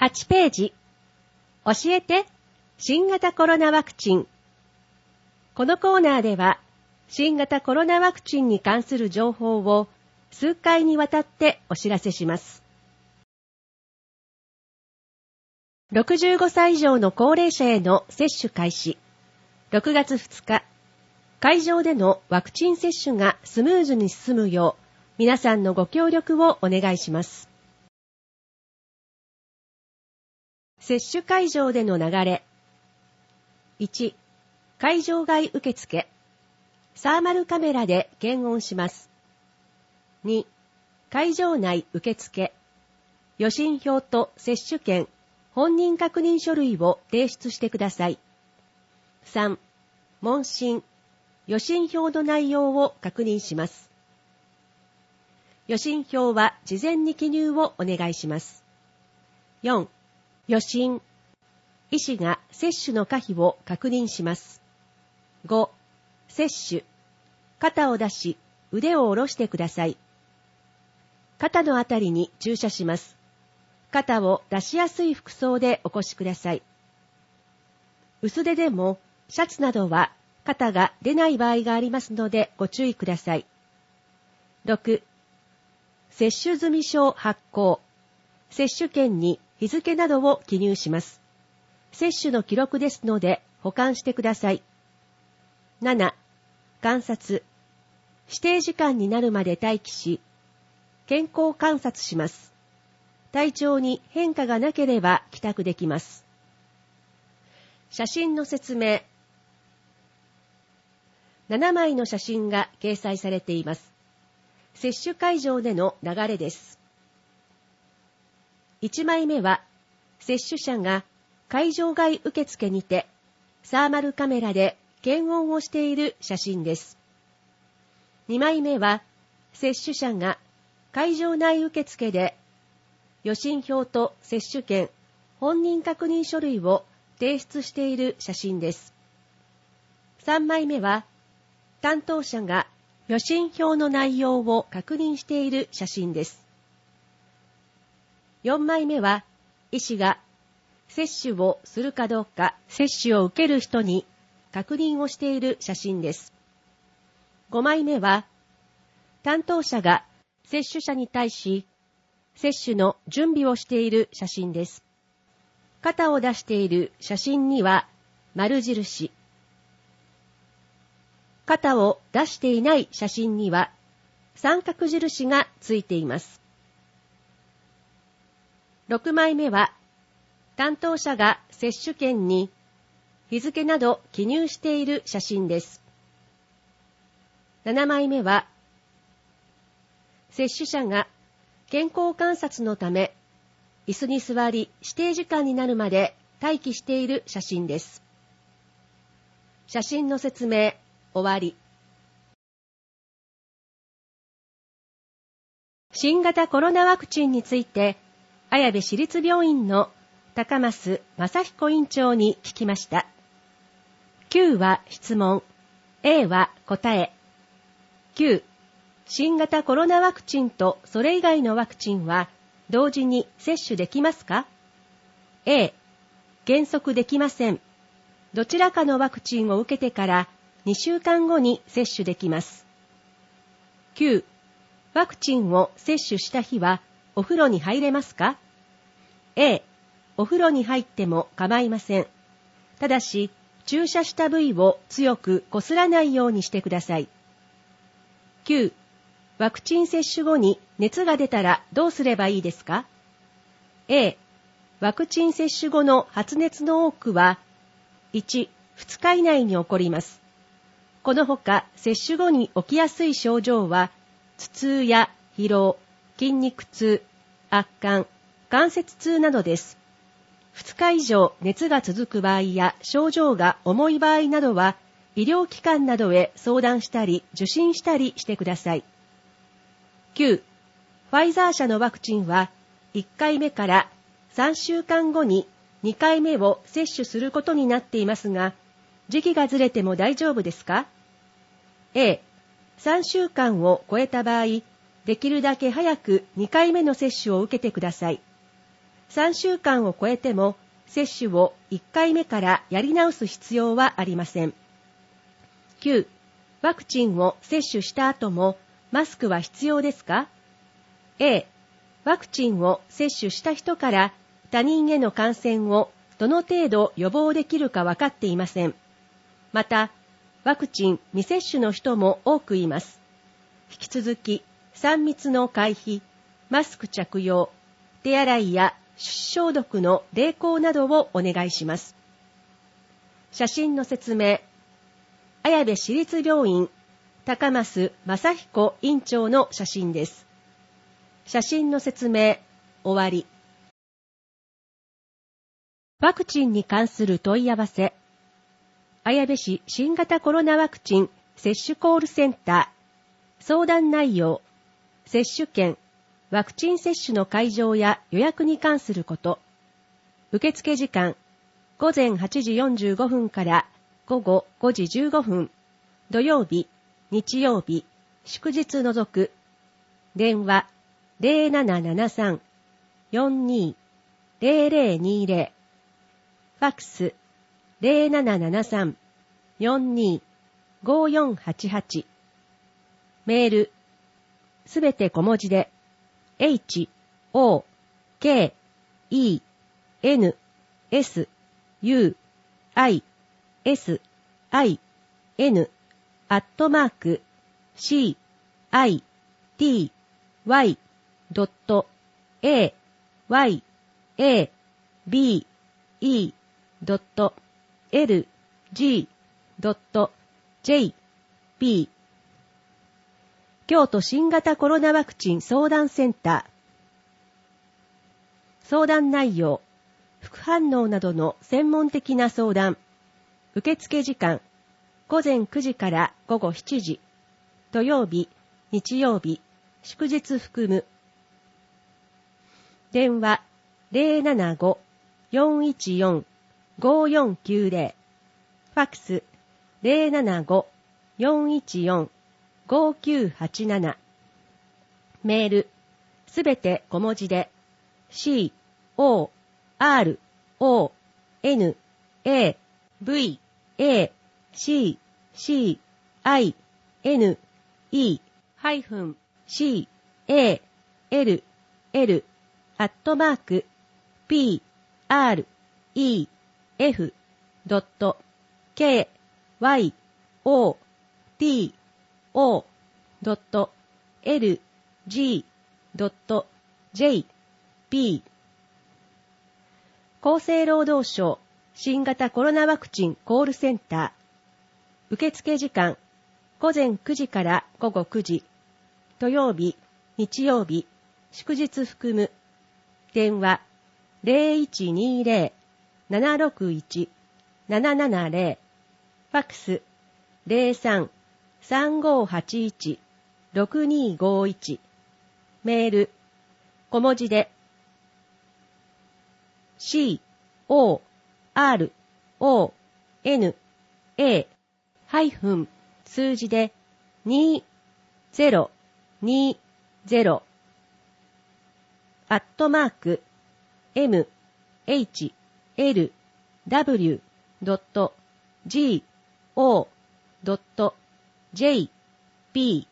8ページ。教えて、新型コロナワクチン。このコーナーでは、新型コロナワクチンに関する情報を数回にわたってお知らせします。65歳以上の高齢者への接種開始。6月2日、会場でのワクチン接種がスムーズに進むよう、皆さんのご協力をお願いします。接種会場での流れ。1、会場外受付。サーマルカメラで検温します。2、会場内受付。予診票と接種券、本人確認書類を提出してください。3、問診。予診票の内容を確認します。予診票は事前に記入をお願いします。4、予診。医師が接種の可否を確認します。5、接種。肩を出し、腕を下ろしてください。肩のあたりに注射します。肩を出しやすい服装でお越しください。薄手でもシャツなどは肩が出ない場合がありますのでご注意ください。6、接種済証発行。接種券に日付などを記入します。接種の記録ですので保管してください。7、観察。指定時間になるまで待機し、健康観察します。体調に変化がなければ帰宅できます。写真の説明。7枚の写真が掲載されています。接種会場での流れです。1枚目は、接種者が会場外受付にて、サーマルカメラで検温をしている写真です。2枚目は、接種者が会場内受付で、予診票と接種券、本人確認書類を提出している写真です。3枚目は、担当者が予診票の内容を確認している写真です。4枚目は、医師が接種をするかどうか接種を受ける人に確認をしている写真です。5枚目は、担当者が接種者に対し、接種の準備をしている写真です。肩を出している写真には丸印。肩を出していない写真には三角印がついています。6枚目は、担当者が接種券に日付など記入している写真です。7枚目は、接種者が健康観察のため、椅子に座り指定時間になるまで待機している写真です。写真の説明、終わり。新型コロナワクチンについて、綾部市立病院の高増正彦院長に聞きました。Q は質問、A は答え。Q、新型コロナワクチンとそれ以外のワクチンは同時に接種できますか？ A、原則できません。どちらかのワクチンを受けてから2週間後に接種できます。Q、ワクチンを接種した日はお風呂に入れますか？ A、お風呂に入っても構いません。ただし、注射した部位を強くこすらないようにしてください。Q、ワクチン接種後に熱が出たらどうすればいいですか？ A、ワクチン接種後の発熱の多くは、1、2日以内に起こります。このほか、接種後に起きやすい症状は、頭痛や疲労、筋肉痛、圧巻、関節痛などです。2日以上熱が続く場合や症状が重い場合などは、医療機関などへ相談したり受診したりしてください。9、ファイザー社のワクチンは、1回目から3週間後に2回目を接種することになっていますが、時期がずれても大丈夫ですか？ A、3週間を超えた場合、できるだけ早く2回目の接種を受けてください。 3週間を超えても接種を1回目からやり直す必要はありません。9. ワクチンを接種した後もマスクは必要ですか？ A. ワクチンを接種した人から他人への感染をどの程度予防できるか分かっていません。また、ワクチン未接種の人も多くいます。引き続き、3密の回避、マスク着用、手洗いや手指消毒の励行などをお願いします。写真の説明。綾部市立病院高増正彦院長の写真です。写真の説明終わり。ワクチンに関する問い合わせ。綾部市新型コロナワクチン接種コールセンター。相談内容。接種券、ワクチン接種の会場や予約に関すること。受付時間。午前8時45分から午後5時15分。土曜日、日曜日、祝日除く。電話0773-42-0020。ファックス0773-42-5488。メールすべて小文字で hook-city-ay-s-i-n-a-t-y.ayb.lg.jp 京都新型コロナワクチン相談センター。相談内容、副反応などの専門的な相談。受付時間、午前9時から午後7時。土曜日、日曜日、祝日含む。電話075-414-5490。ファックス075-414-5987。メールすべて小文字で CORE-CALE-AT-MARK-PREF.KYOTO.LG.jp 厚生労働省新型コロナワクチンコールセンター。受付時間午前9時から午後9時。土曜日、日曜日、祝日含む。電話0120-761-770。ファックス03-3581-6251。メール小文字で CORONA 数字で2020@mhlw.go.jp